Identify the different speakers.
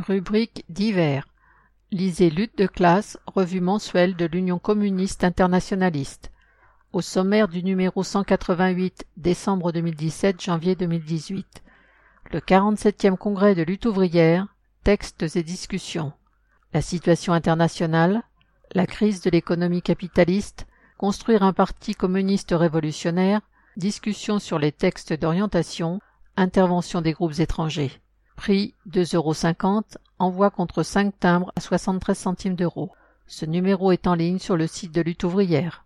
Speaker 1: Rubrique divers. Lisez Lutte de classe, revue mensuelle de l'Union communiste internationaliste. Au sommaire du numéro 188, décembre 2017, janvier 2018. Le 47e congrès de lutte ouvrière, textes et discussions. La situation internationale, la crise de l'économie capitaliste, construire un parti communiste révolutionnaire, discussion sur les textes d'orientation, intervention des groupes étrangers. Prix 2,50 €, envoi contre 5 timbres à 73 centimes d'euros. Ce numéro est en ligne sur le site de Lutte ouvrière.